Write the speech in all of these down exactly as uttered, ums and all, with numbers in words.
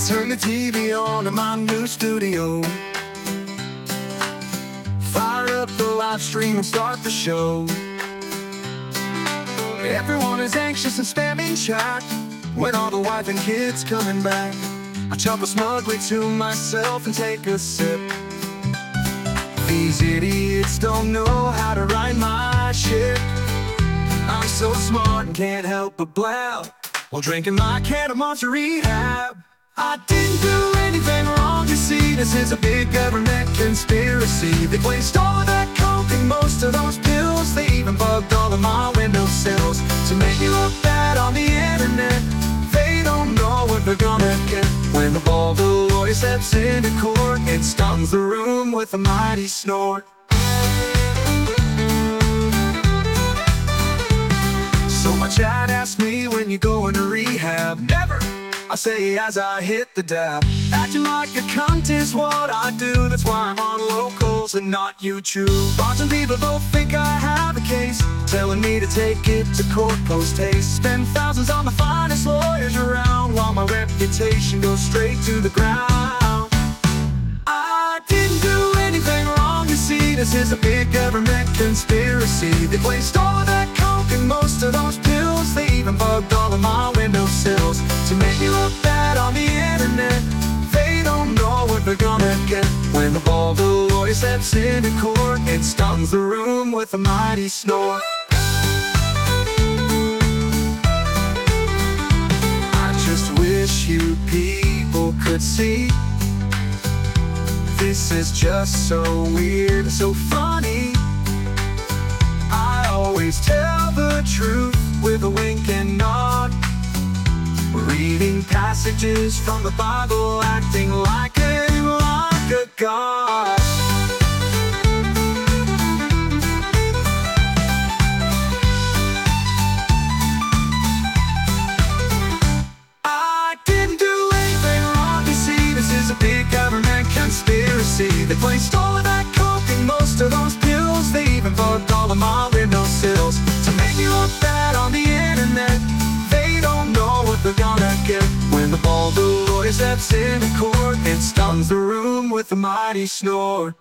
Turn the T V on in my new studio. Fire up the live stream and start the show. Everyone is anxious and spamming chat. When are the wife and kids coming back? I chuckle smugly to myself and take a sip. These idiots don't know how to write my shit. I'm so smart and can't help but blab while drinking my can of Monster Rehab. I didn't do anything wrong, you see. This is a big government conspiracy. They placed all of that coke in most of those pills. They even bugged all of my windowsills to make me look bad on the internet. They don't know what they're gonna get when the ball the lawyer steps into court and stuns the room with a mighty snort. So my chat asked me, when you go into rehab? Never, I say as I hit the dab. Acting like a cunt is what I do. That's why I'm on Locals and not YouTube. Lots of people both think I have a case, telling me to take it to court post haste. Spend thousands on the finest lawyers around, while my reputation goes straight to the ground. I didn't do anything wrong, you see. This is a big government conspiracy. They placed all of that coke in most of those pills. They even bugged all of my windowsills to make me look bad on the internet. They don't know what they're gonna get when the ball the lawyer steps into court and stuns the room with a mighty snort. I just wish you people could see. This is just so weird and so funny. I always tell the truth with a wink and nod. Reading passages from the Bible, acting like a, like a god. I didn't do anything wrong, you see. This is a big government conspiracy. They placed all of that coke in most of those pills. They even bugged all of my windowsills to make me look bad on the internet. They don't know what they're gonna get when the ball the lawyer steps into court and stuns the room with a mighty snort.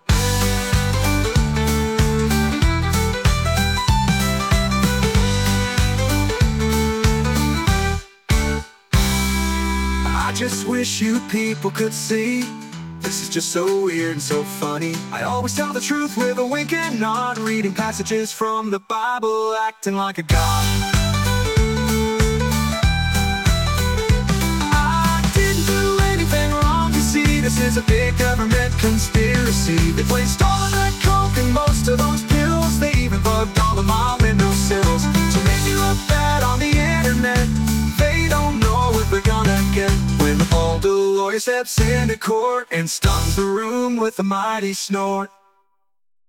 I just wish you people could see. This is just so weird and so funny. I always tell the truth with a wink and nod. Reading passages from the Bible, acting like a god. I didn't do anything wrong, you see. This is a big government conspiracy. They placed all of that coke in most of those pills. They even bugged all of my windowsills to make me look bad on the internet. They don't know what they're gonna get when the ball the lawyer steps into court and stuns the room with a mighty snort.